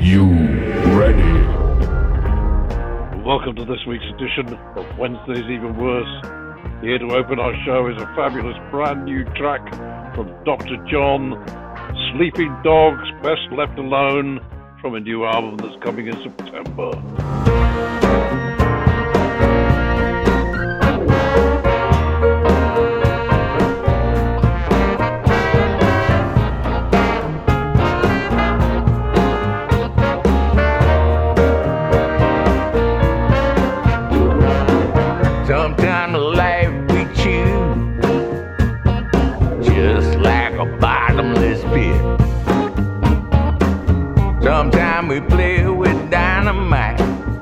you ready? Welcome to this week's edition of Wednesday's Even Worse. Here to open our show is a fabulous brand new track from Dr. John, Sleeping Dogs, Best Left Alone, from a new album that's coming in September. Sometimes life we choose just like a bottomless pit. Sometimes we play with dynamite,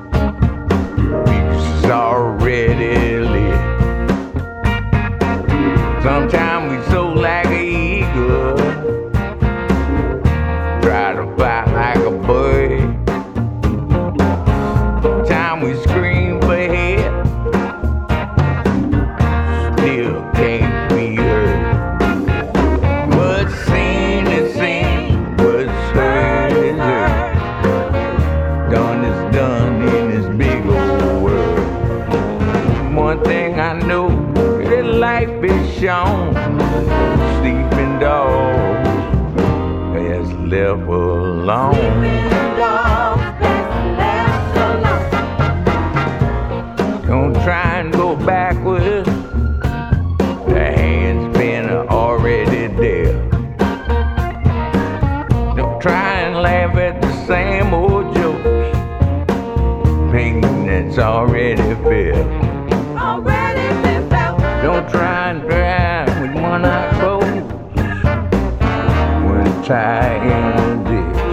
fuses already lit. Sometimes we soar like an eagle, try to fly like a bird. Sometimes we scream for help, still can't be heard. What's seen is seen, what's heard is heard. Done is done in this big old world. One thing I know, that life is shown. Sleeping dogs is left alone. Don't try and go backwards, the hand's been already there. Don't try and laugh at the same old jokes, pain that's already felt. Don't try and drive with one eye closed when tied in a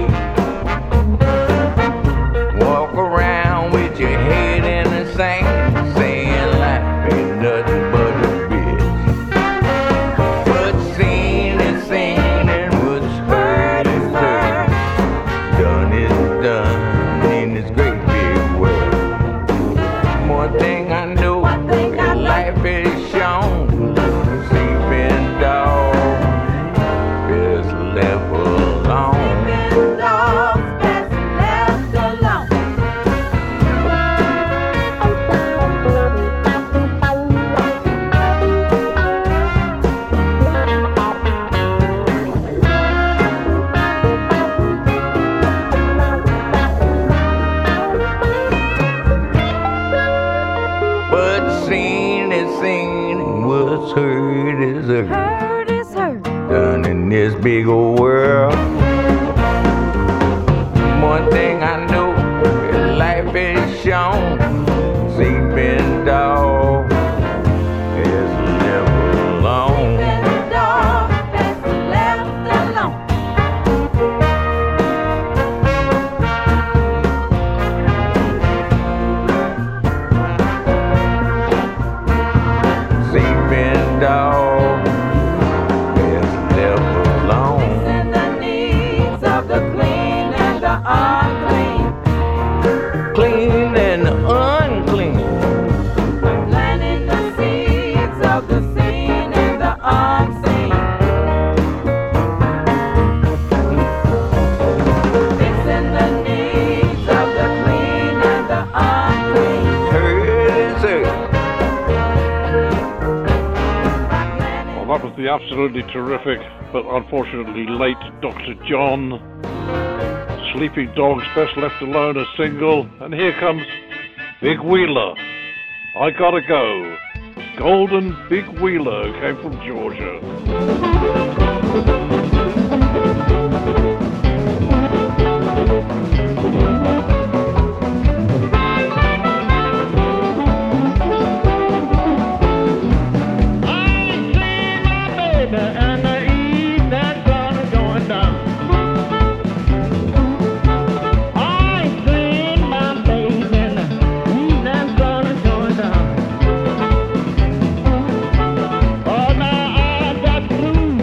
ditch. Walk around with your head in the sand, saying life ain't nothing but a bitch. What's seen is seen and what's heard is heard. Done is done in this great big world. One thing I know, that life is shown. Sleeping dog is left alone. What's seen is seen, and what's heard is heard. Done in this big old world. One thing I know, that life is shown. Sleeping dog is left alone. Sleeping dog is left alone. Clean and unclean. Heard is heard. Well, that was the absolutely terrific, but unfortunately late Dr. John, Sleeping Dogs, Best Left Alone, a single. And here comes Big Wheeler, I Gotta Go. Golden Big Wheeler, who came from Georgia. Oh, now I got blues.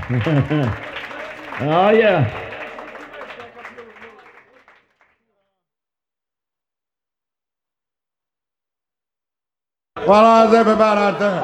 Oh, yeah. Well, how's everybody out there?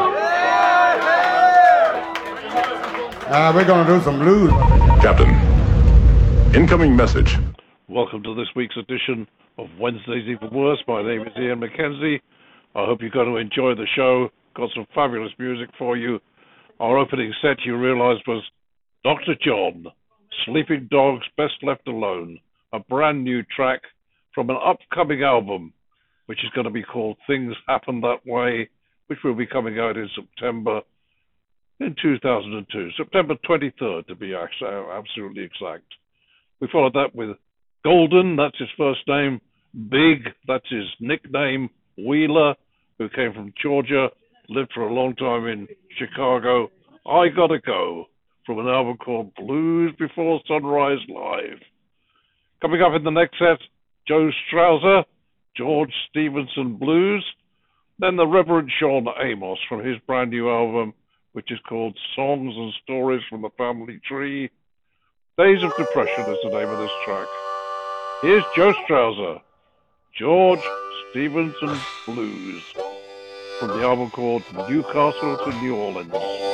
We're going to do some blues. Captain, incoming message. Welcome to this week's edition of Wednesday's Even Worse. My name is Ian McKenzie. I hope you're going to enjoy the show. Got some fabulous music for you. Our opening set, you realize, was Dr. John, Sleeping Dogs Best Left Alone, a brand new track from an upcoming album, which is going to be called Things Happen That Way, which will be coming out in September in 2002. September 23rd, to be absolutely exact. We followed that with Golden, that's his first name, Big, that's his nickname, Wheeler, who came from Georgia, lived for a long time in Chicago, I Gotta Go, from an album called Blues Before Sunrise Live. Coming up in the next set, Joe Strauser, George Stephenson Blues, then the Reverend Sean Amos from his brand new album, which is called Songs and Stories from the Family Tree. Days of Depression is the name of this track. Here's Joe Strauser, George Stephenson Blues, from the album called Newcastle to New Orleans.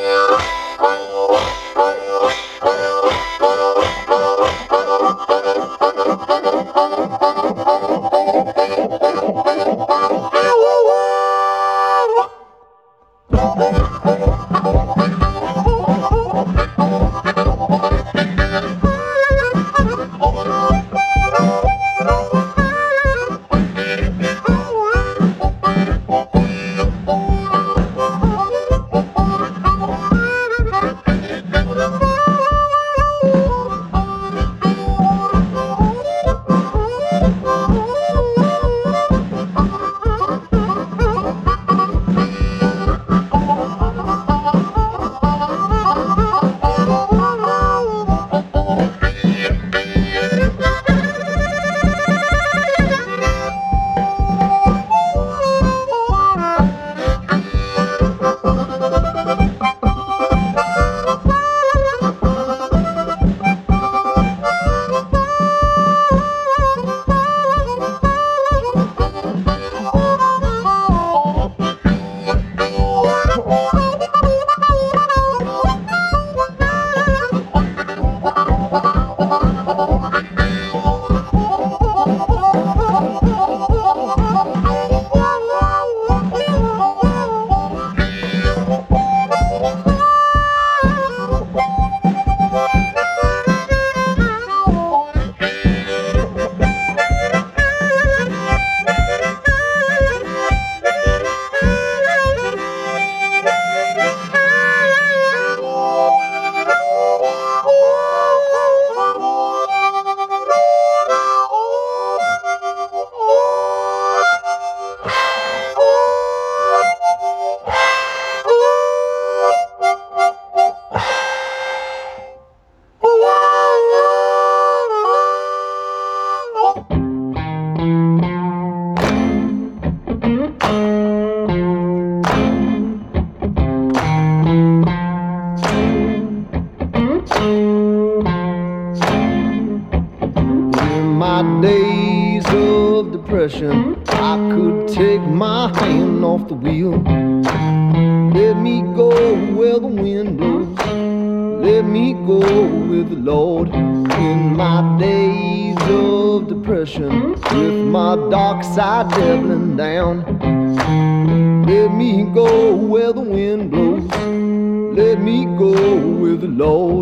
I could take my hand off the wheel. Let me go where the wind blows. Let me go with the Lord. In my days of depression, with my dark side doubling down, let me go where the wind blows. Let me go with the Lord.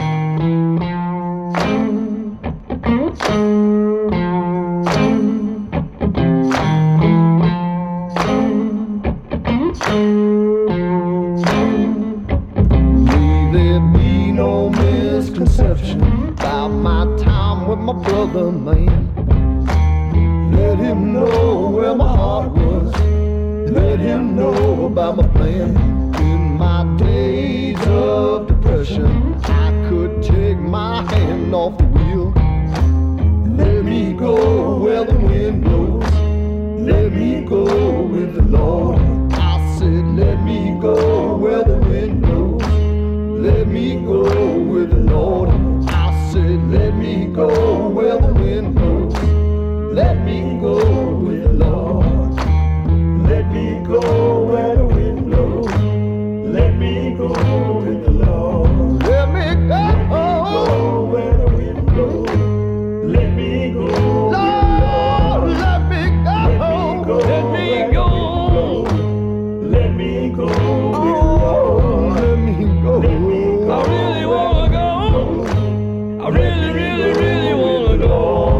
About my time with my brother, man. Let him know where my heart was. Let him know about my plan. In my days of depression, I could take my hand off the wheel. Let me go where the wind blows. Let me go with the Lord. I said, let me go where the wind blows. let me go with the Lord. I said, let me go where the wind blows. Let me go with the Lord. Let me go where the wind blows. Let me go with the Lord. Let me go where the wind blows. Let me go. Lord, let me go. Let me go. Let me go. Oh, let me go. I really wanna go. I really, really, really wanna go.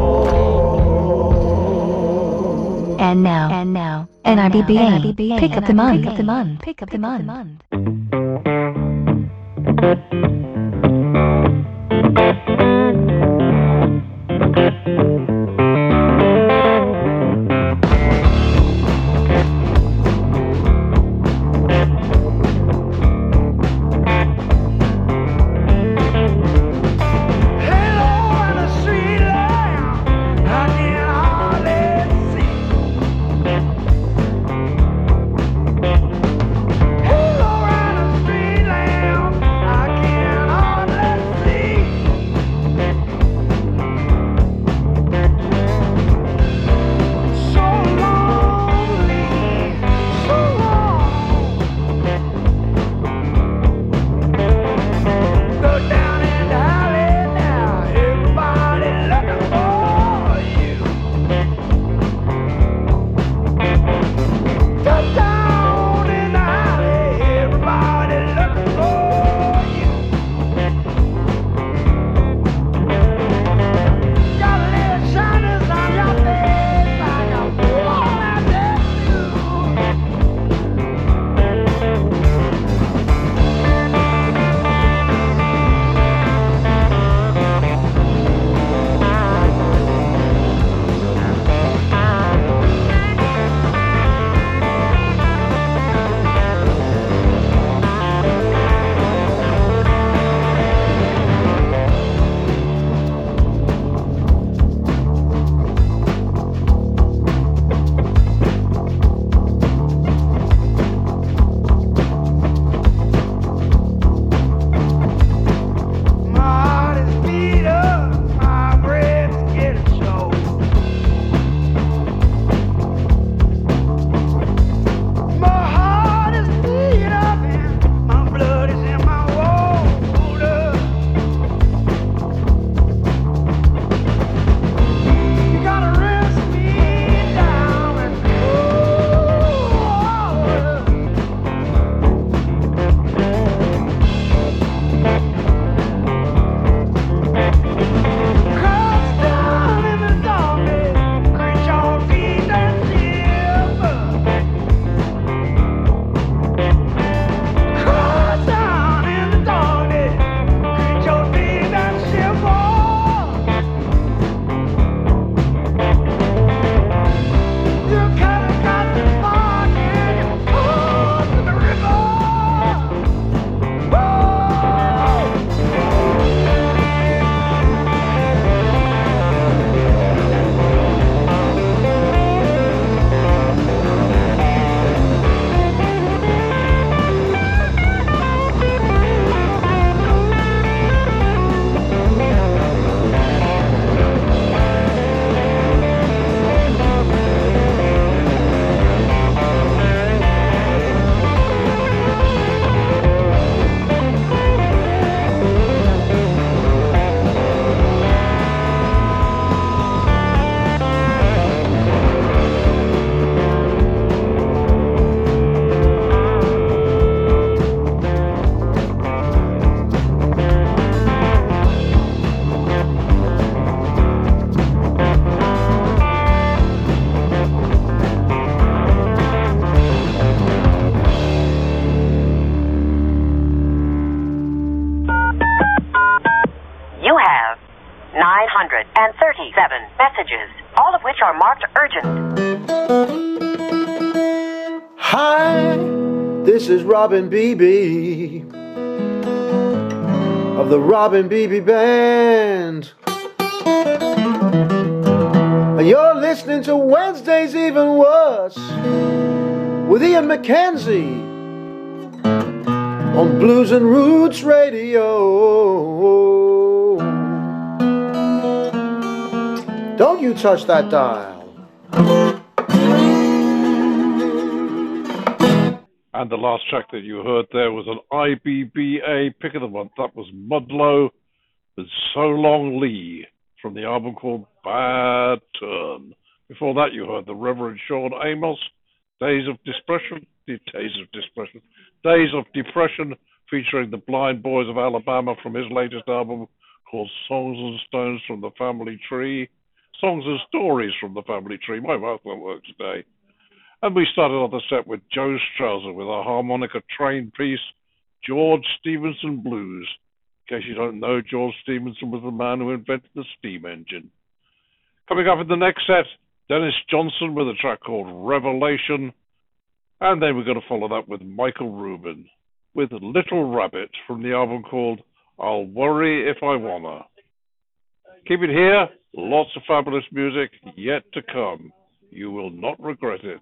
And now, NRBBA, pick up the month, pick up the month. You have 937 messages, all of which are marked urgent. Hi, this is Robin Beebe of the Robin Beebe Band. And you're listening to Wednesday's Even Worse with Ian McKenzie. on Blues and Roots Radio. Don't you touch that dial. And the last track that you heard there was an IBBA pick of the month. That was Mudlow with So Long Lee from the album called Bad Turn. Before that, you heard the Reverend Sean Amos, Days of Depression, featuring the Blind Boys of Alabama from his latest album called Songs and Stones from the Family Tree. Songs and Stories from the Family Tree. My mouth won't work today. And we started off the set with Joe Strauser with a harmonica train piece, George Stephenson Blues. In case you don't know, George Stephenson was the man who invented the steam engine. Coming up in the next set, Dennis Johnson with a track called Revelation. And then we're going to follow that with Michael Rubin with Little Rabbit from the album called I'll Worry If I Wanna. Keep it here. Lots of fabulous music yet to come. You will not regret it.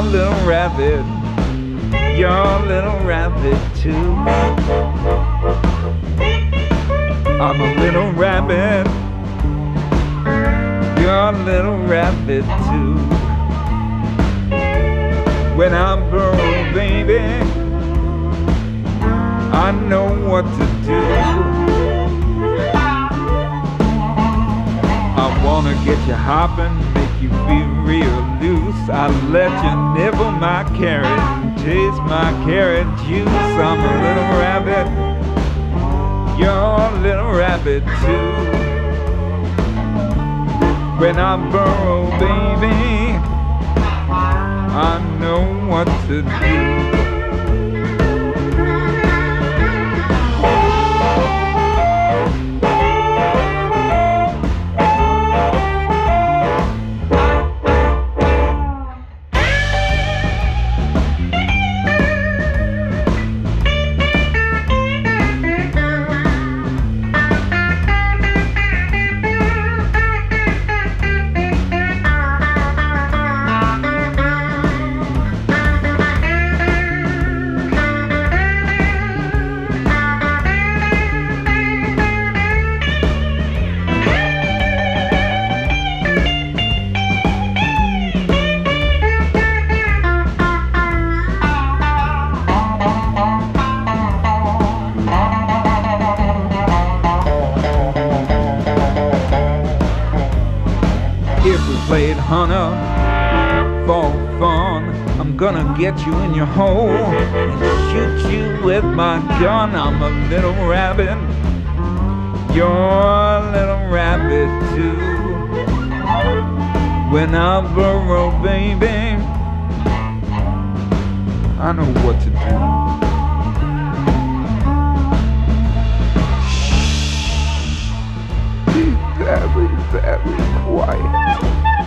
little rabbit. You're a little rabbit too. I'm a little rabbit. You're a little rabbit too. When I'm burrowed, baby, I know what to do. I wanna get you hopping, make you feel real loose. I let you nibble my carrot and taste my carrot juice. I'm a little rabbit, you're a little rabbit too. When I burrow, baby, I know what to do. Played hunter for fun. I'm gonna get you in your hole and shoot you with my gun. I'm a little rabbit, you're a little rabbit too. When I burrow, baby, I know what to do. Shh, be very, very quiet.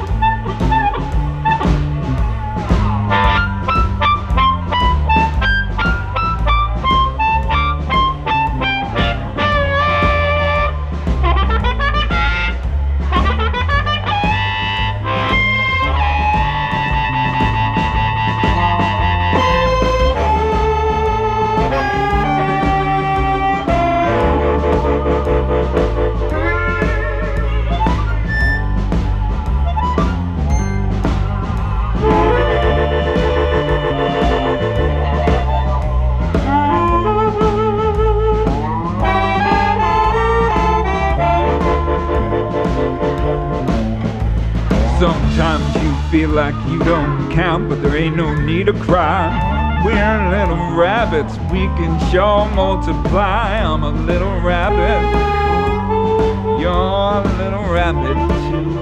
Sometimes you feel like you don't count, but there ain't no need to cry. We're little rabbits, we can sure multiply. I'm a little rabbit, you're a little rabbit too.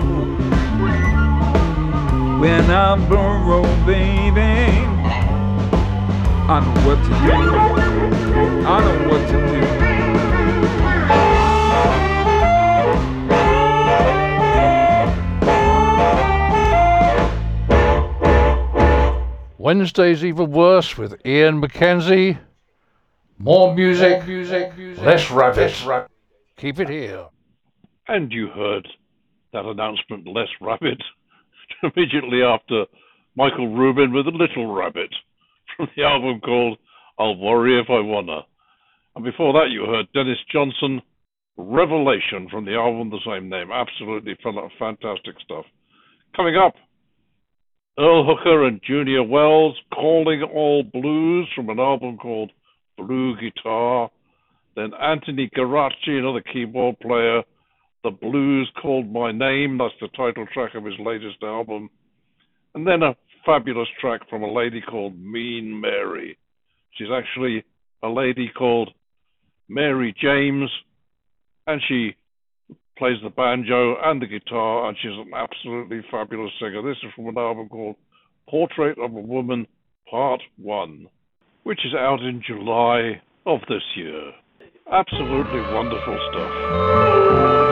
When I burrow, baby, I know what to do. I know what to do. Wednesday's even worse with Ian McKenzie. More music, less rabbit. Keep it here. And you heard that announcement, Less Rabbit, immediately after Michael Rubin with A Little Rabbit from the album called I'll Worry If I Wanna. And before that you heard Dennis Johnson, Revelation from the album the same name. Absolutely fantastic stuff. Coming up, Earl Hooker and Junior Wells, Calling All Blues from an album called Blue Guitar. Then Anthony Garaci, another keyboard player, The Blues Called My Name, that's the title track of his latest album. And then a fabulous track from a lady called Mean Mary. She's actually a lady called Mary James, and she plays the banjo and the guitar, and she's an absolutely fabulous singer. This is from an album called Portrait of a Woman, Part 1, which is out in July of this year. Absolutely wonderful stuff.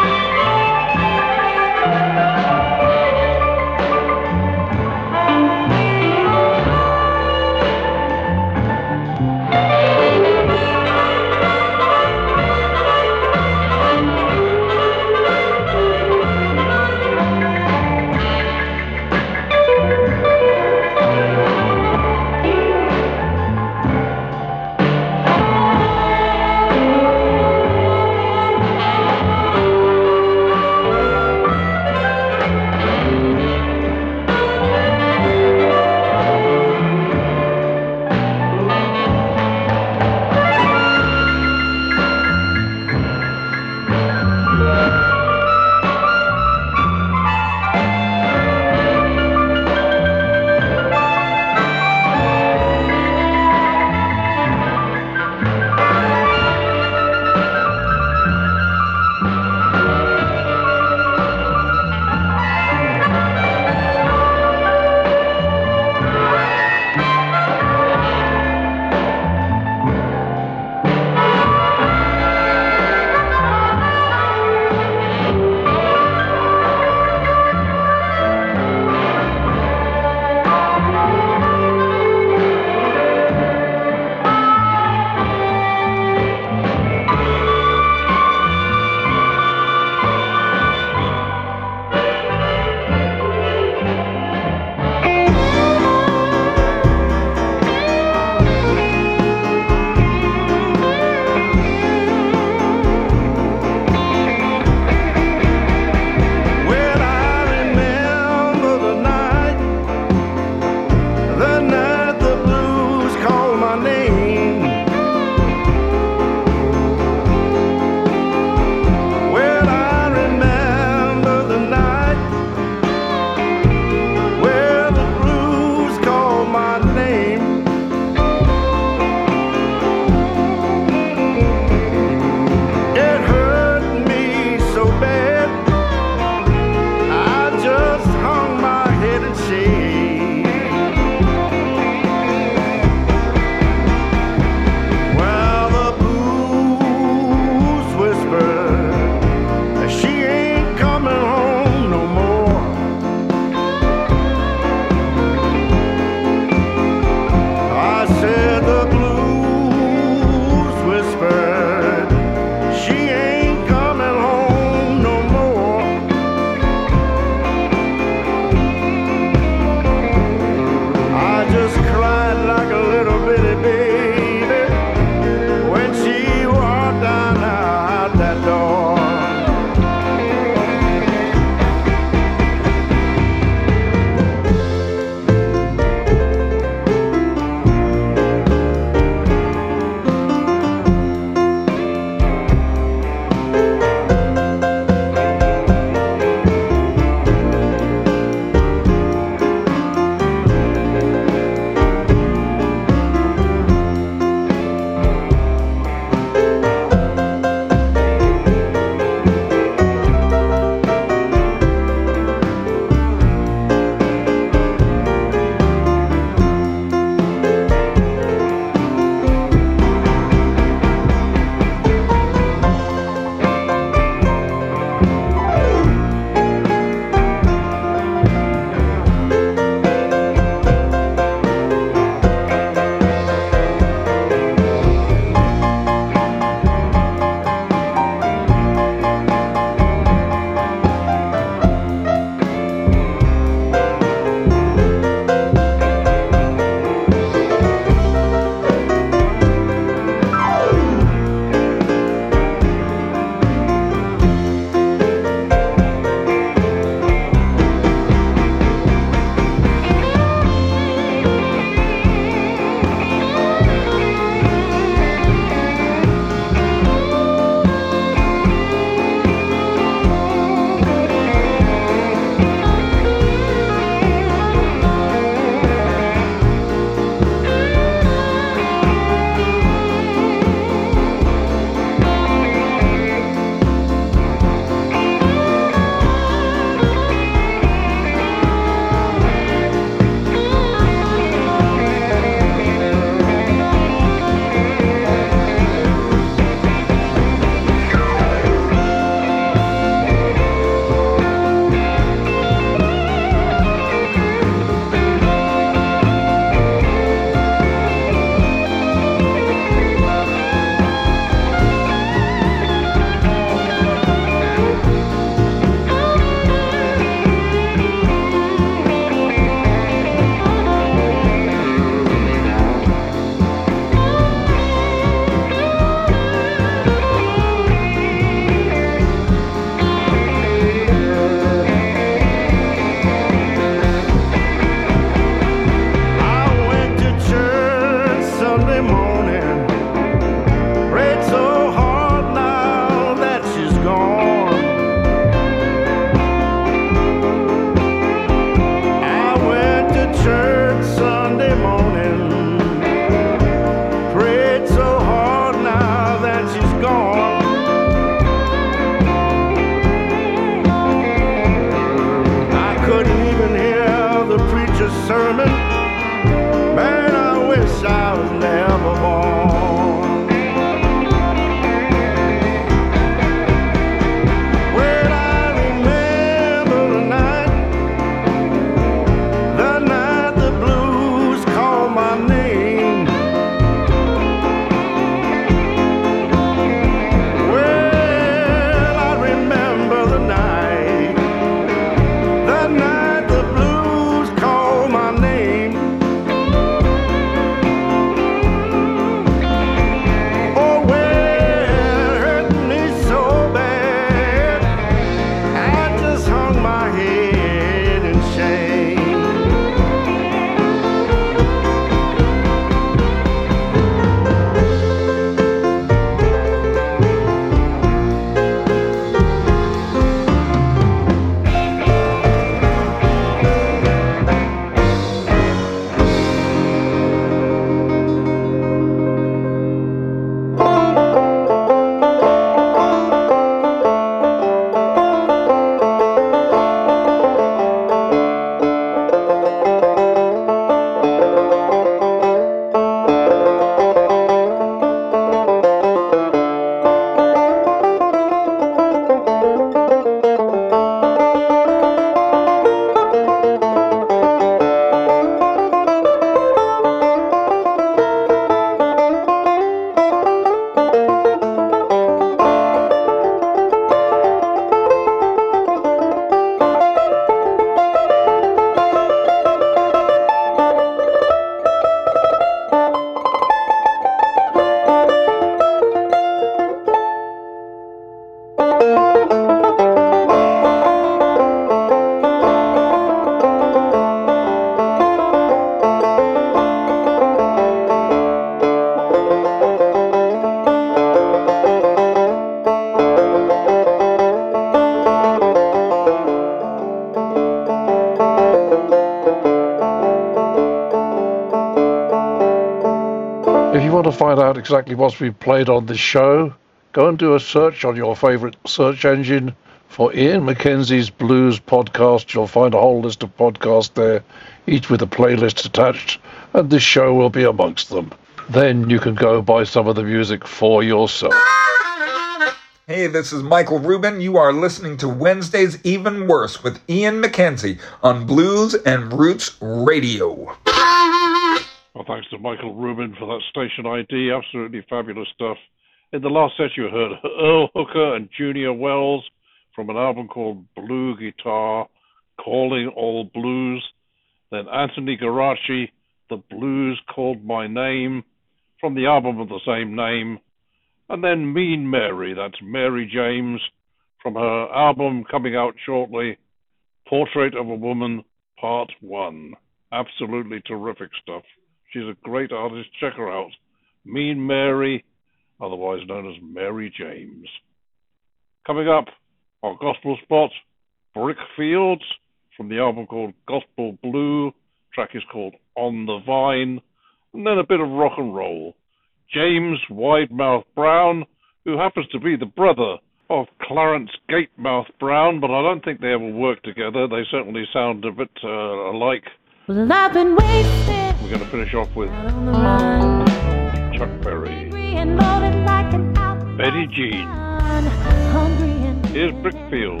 to find out exactly what's been played on this show, go and do a search on your favorite search engine for Ian McKenzie's Blues Podcast. You'll find a whole list of podcasts there, each with a playlist attached, and this show will be amongst them. Then you can go buy some of the music for yourself. Hey, this is Michael Rubin. You are listening to Wednesdays Even Worse with Ian McKenzie on Blues and Roots Radio. Well, thanks to Michael Rubin for that station ID. Absolutely fabulous stuff. In the last set, you heard Earl Hooker and Junior Wells from an album called Blue Guitar, Calling All Blues. Then Anthony Garaci, The Blues Called My Name, from the album of the same name. And then Mean Mary, that's Mary James, from her album coming out shortly, Portrait of a Woman, Part 1. Absolutely terrific stuff. She's a great artist. Check her out. Mean Mary, otherwise known as Mary James. Coming up, our gospel spot, Brick Fields, from the album called Gospel Blue. Track is called On the Vine. And then a bit of rock and roll. James Widemouth Brown, who happens to be the brother of Clarence Gatemouth Brown, but I don't think they ever worked together. They certainly sound a bit alike. Well, I've been wasted. We're going to finish off with Chuck Berry. Like Betty Jean. Here's Brick Fields.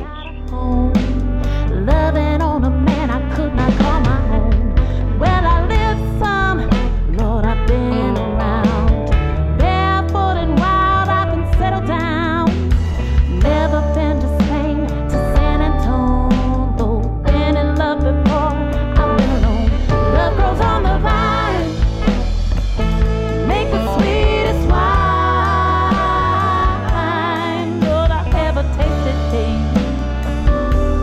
Loving on a man I could not call my own. Well, I lived some, Lord, I've been around. Down. Never been to Spain, to San Antonio. Though been in love before, I've been alone. Love grows on the vine, make the sweetest wine Lord I ever tasted.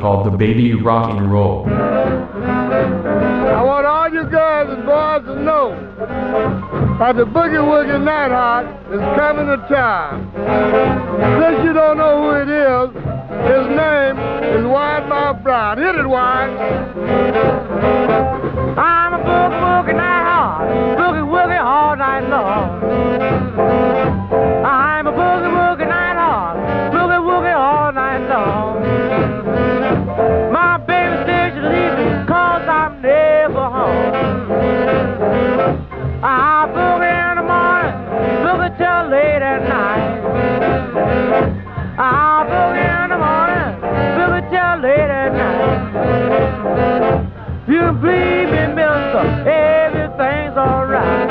called the Baby Rock and Roll. I want all you girls and boys to know that the Boogie Woogie Nighthawk is coming to town. Since you don't know who it is, his name is Wide Mouth Brown. Hit it, Wide. I'm a Boogie Woogie Nighthawk, Boogie Woogie all night long. I'm a Boogie Woogie Nighthawk, Boogie Woogie all night long. My baby says she's leaving 'cause I'm never home. I boogie in the morning, boogie till late at night. I boogie in the morning, boogie till late at night. You can believe me, mister, everything's alright.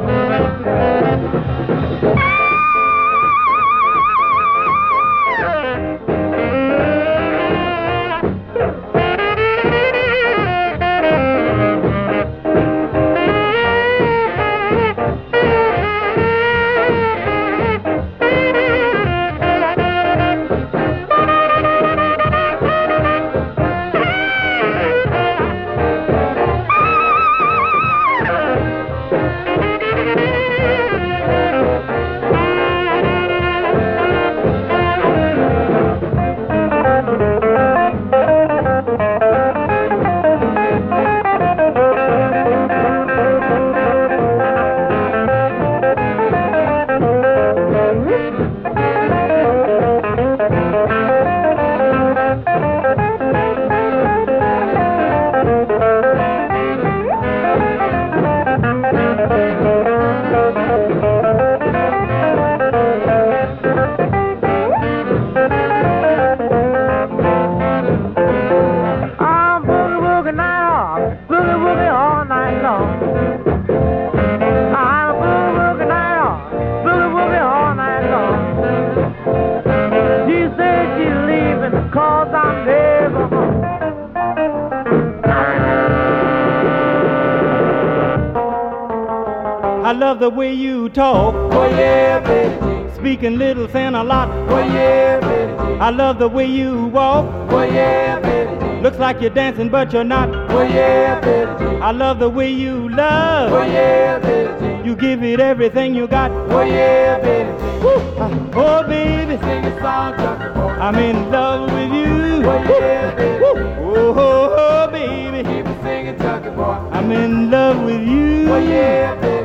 I love the way you talk. Oh yeah, baby. Speaking little, saying a lot. Oh yeah, baby. I love the way you walk. Oh yeah, baby. Looks like you're dancing, but you're not. Oh yeah, baby. I love the way you love. Oh yeah, baby. You give it everything you got. Oh yeah, baby. Oh baby, sing a song, I'm in love with you. Oh yeah, baby. Oh baby, keep it singing, Tucker boy. I'm in love with you. Oh yeah, baby.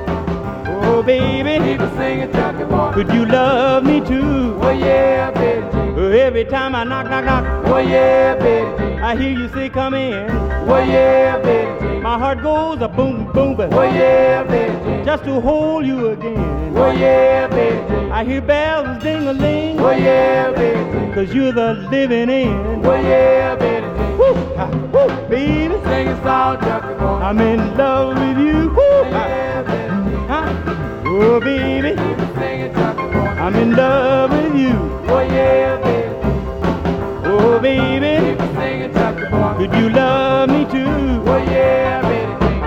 Oh baby, keep it singing, Tucker boy. Could you love me too? Oh yeah, baby. Every time I knock, knock, knock. Oh yeah, baby. I hear you say come in. Oh yeah, baby. My heart goes a boom, boom, boom. Oh yeah, baby. Just to hold you again. Oh yeah, baby. I hear bells ding-a-ling. Oh yeah, baby. 'Cause you're the living end. Oh yeah, baby. Woo, woo, baby. Sing a song, Tucker boy. I'm in love with you. Woo, yeah, baby. Oh baby, sing it, Tucker boy. I'm in love with you. Oh yeah, baby. Oh baby, sing it, Tucker boy. Could you love me too? Oh yeah, baby.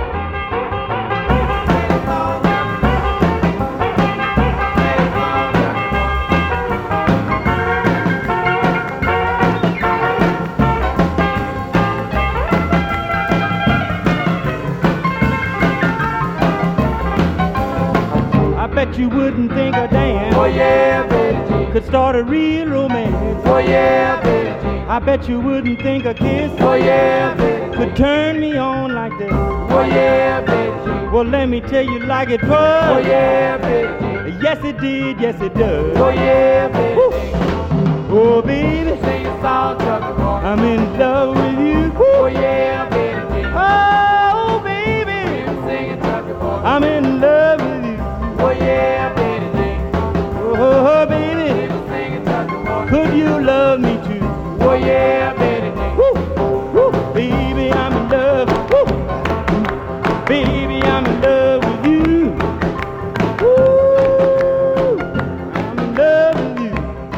I bet you wouldn't think a damn. Oh yeah, baby. Could start a real romance. Oh yeah, baby. I bet you wouldn't think a kiss. Oh yeah, baby. Could turn me on like this. Oh yeah, baby. Well, let me tell you like it was. Oh yeah, baby. Yes it did, yes it does. Oh yeah, baby. Woo. Oh baby, sing a song, Tucker boy. I'm in love with you. Oh yeah, baby. Oh baby, sing it, Tucker boy. I'm in love with you. Oh yeah, baby. Oh baby, sing it, Tucker boy. Could you love me too? Oh yeah, baby. Woo, woo, baby, I'm in love. Woo. Baby, I'm in love with you. Woo. I'm in love with you.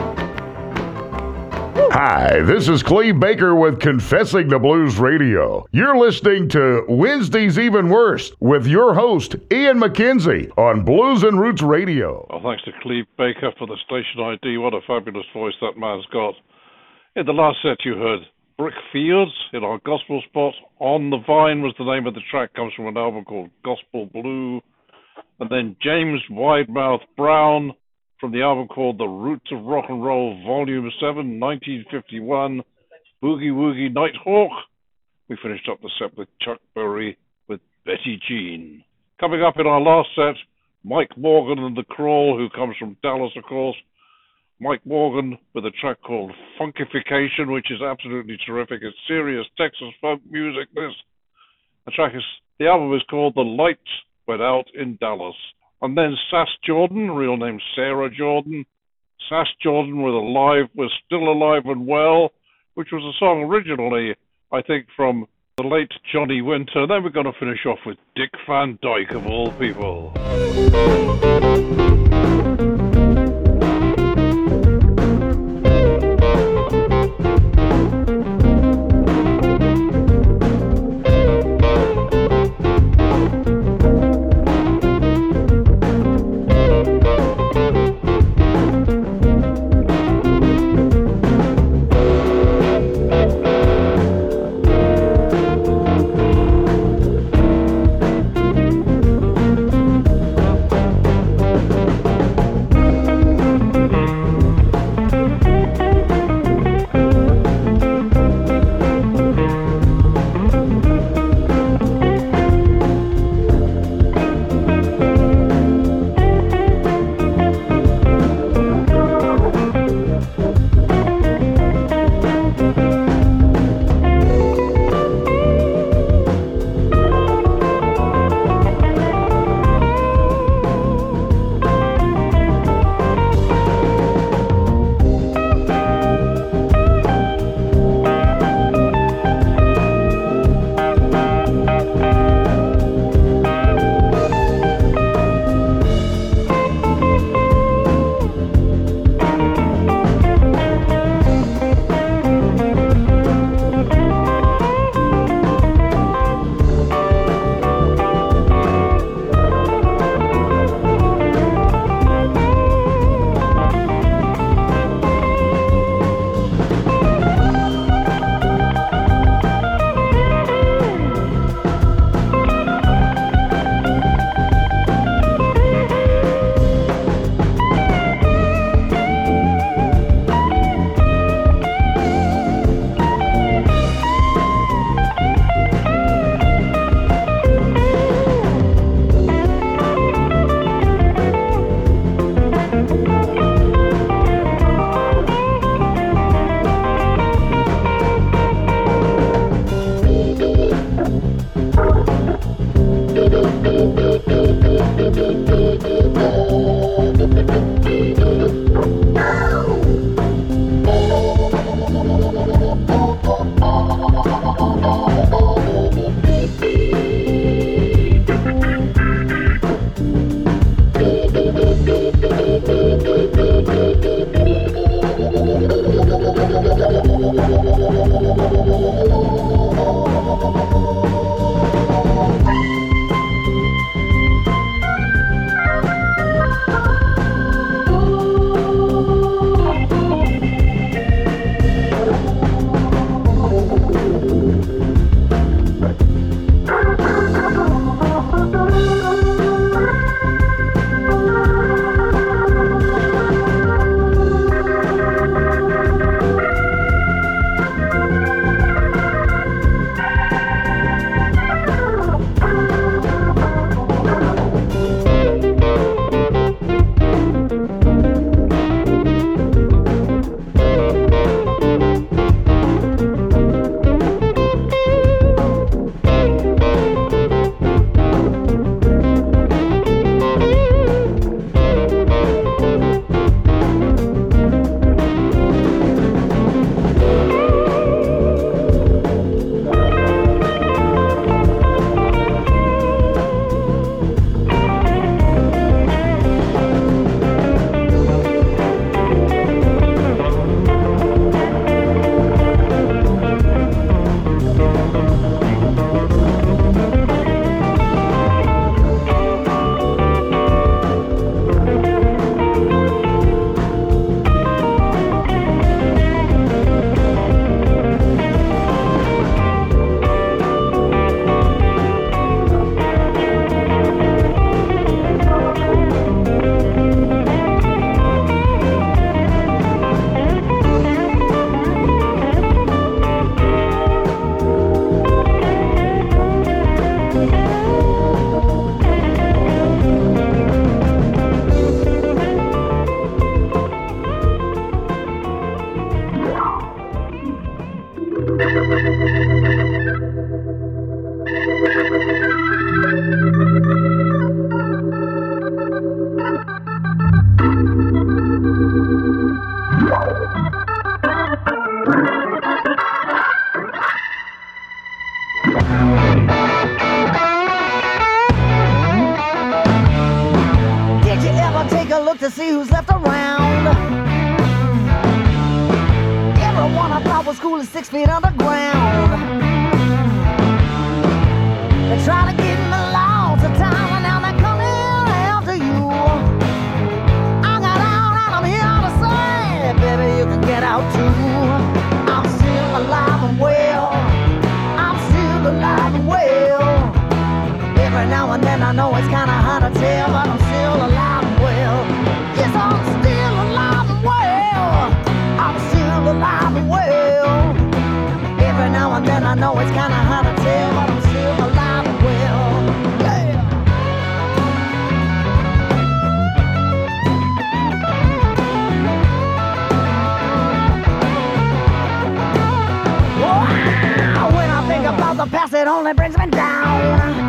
Woo. Hi, this is Cleve Baker with Confessing the Blues Radio. You're listening to Wednesday's Even Worse with your host, Ian McKenzie, on Blues and Roots Radio. Well, thanks to Cleve Baker for the station ID. What a fabulous voice that man's got. In the last set, you heard Brickfields in our gospel spot. On the Vine was the name of the track, comes from an album called Gospel Blue. And then James Widemouth Brown from the album called The Roots of Rock and Roll, Volume 7, 1951, Boogie Woogie Nighthawk. We finished up the set with Chuck Berry with Betty Jean. Coming up in our last set, Mike Morgan and the Crawl, who comes from Dallas, of course. Mike Morgan with a track called Funkification, which is absolutely terrific. It's serious Texas folk music, this. The album is called The Lights Went Out in Dallas. And then Sass Jordan, real name Sarah Jordan. Sass Jordan was still alive and well, which was a song originally, I think, from the late Johnny Winter. Then we're going to finish off with Dick Van Dyke, of all people. look to see who's left around. Everyone I thought was cool is 6 feet underground. They try to get me lost of time, and now they're coming after you. I got out and I'm here to say, baby, you can get out too. I'm still alive and well. I'm still alive and well. Every now and then I know it's kinda hard to tell, but I'm still alive and well. Yes, I'm still alive and well. I'm still alive and well. Every now and then I know it's kinda hard to tell, but I'm still alive and well. Yeah. Wow, when I think about the past, it only brings me down.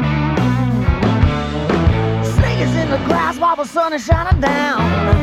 Snakes in the grass while the sun is shining down.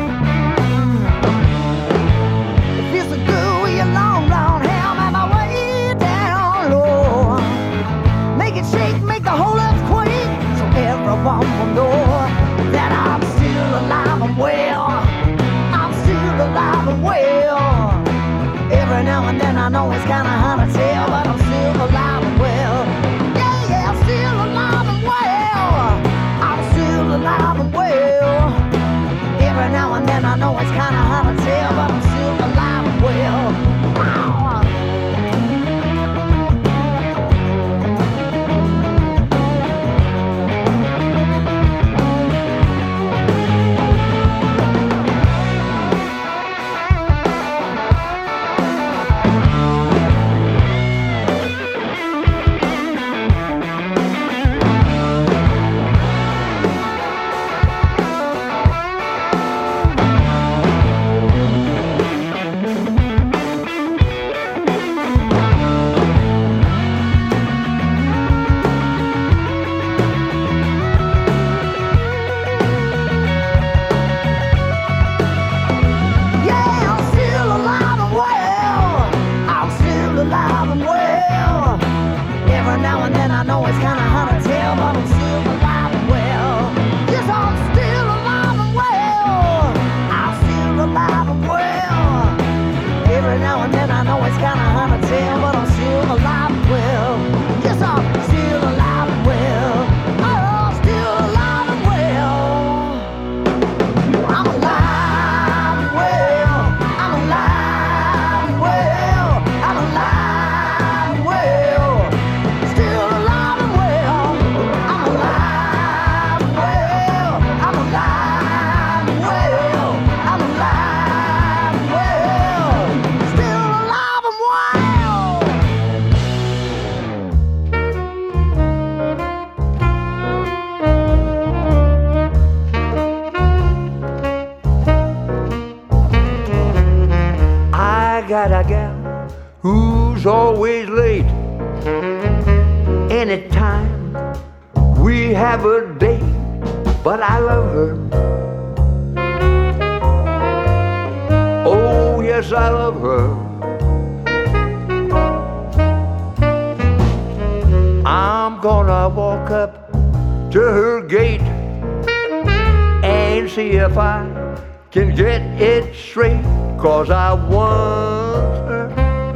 It feels so good with your long brown hair, man, my way down low. Make it shake, make the whole earth quake, so everyone will know that I'm still alive and well. I'm still alive and well. Every now and then I know it's kinda hard to tell, but I'm still alive and well. Yeah, yeah, I'm still alive and well. I'm still alive and well. Every now and then I know it's kinda hard to tell, but I'm still alive and well. Wow. got a gal who's always late. Anytime we have a date, but I love her. Oh, yes, I love her. I'm gonna walk up to her gate and see if I can get it straight, 'cause I want her.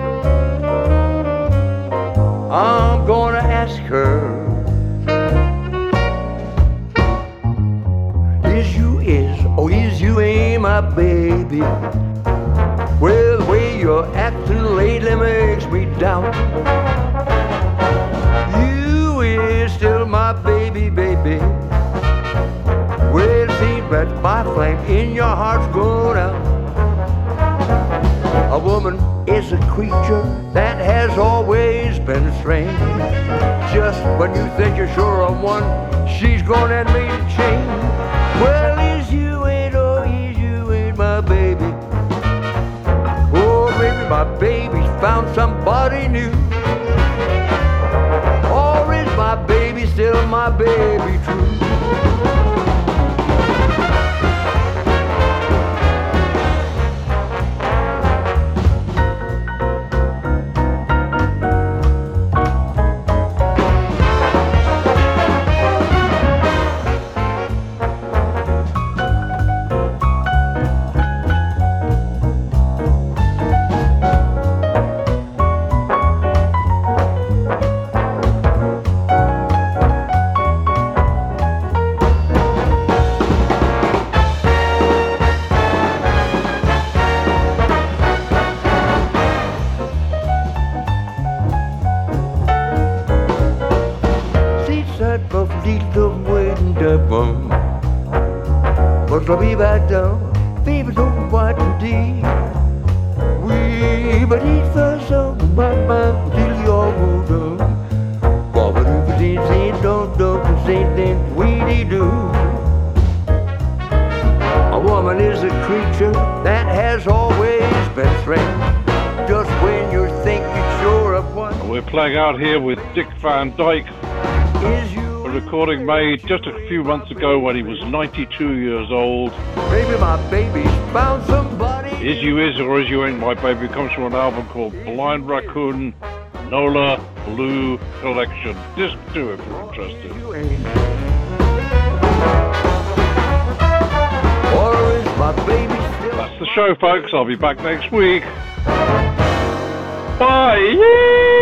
I'm gonna ask her, is you ain't my baby? Well, the way you're acting lately makes me doubt you is still my baby, baby. Well, it seems that my flame in your heart's gone out. A woman is a creature that has always been strange. Just when you think you're sure of one, she's gone and made a change. Well, is you ain't my baby? Oh, maybe my baby's found somebody new. Or is my baby still my baby true? But la be back down, baby don't what to do. We but eat for some, my till you all go down. Bobba do say don't say then we do. A woman is a creature that has always been threatened. Just when you think you're sure of one. We're playing out here with Dick Van Dyke. A recording made just a few months ago when he was 92 years old. Baby, my baby's found somebody. Is You Is or Is You Ain't My Baby comes from an album called Blind Raccoon Nola Blue Collection. Disc 2 if you're interested. Or is my baby still? That's the show, folks. I'll be back next week. Bye!